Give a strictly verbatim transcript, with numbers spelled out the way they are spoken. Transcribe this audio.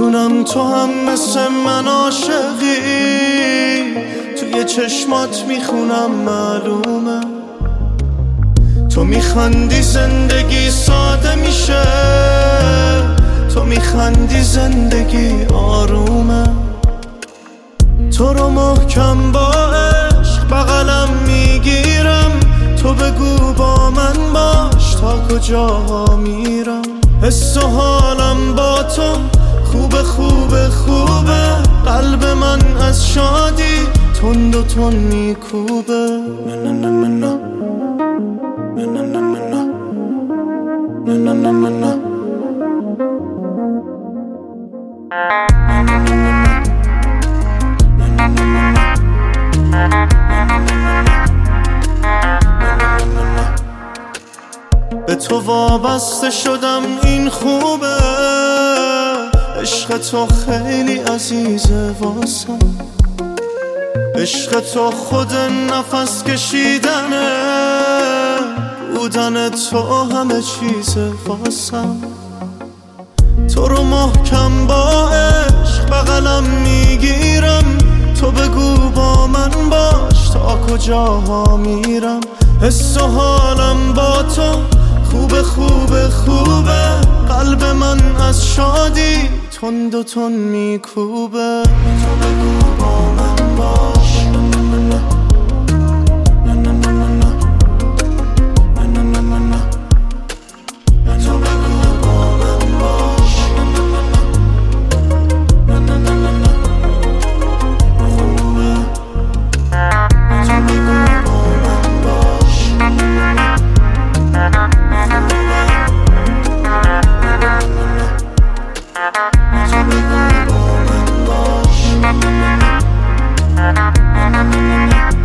میدونم تو هم مثل من عاشقی، توی چشمات میخونم معلومه. تو میخندی زندگی ساده میشه، تو میخندی زندگی آرومه. تو رو محکم با عشق بغلم میگیرم، تو بگو با من باش تا کجاها میرم. حس و حالم با تو خوبه خوبه خوبه، قلب من از شادی تند و تند میکوبه. به تو وابسته شدم این خوبه، عشق تو خیلی عزیزه واسم. عشق تو خود نفس کشیدنه، بودن تو همه چیزه واسم. تو رو محکم با عشق بغلم میگیرم، تو بگو با من باش تا کجاها میرم. حس و حالم با تو خوبه خوبه خوبه، قلب من از شادی تند و تند میکوبه. تو بگو با من باش، تو بگو با من باش، خوبه. تو بگو با من باش، تو بگو با من باش.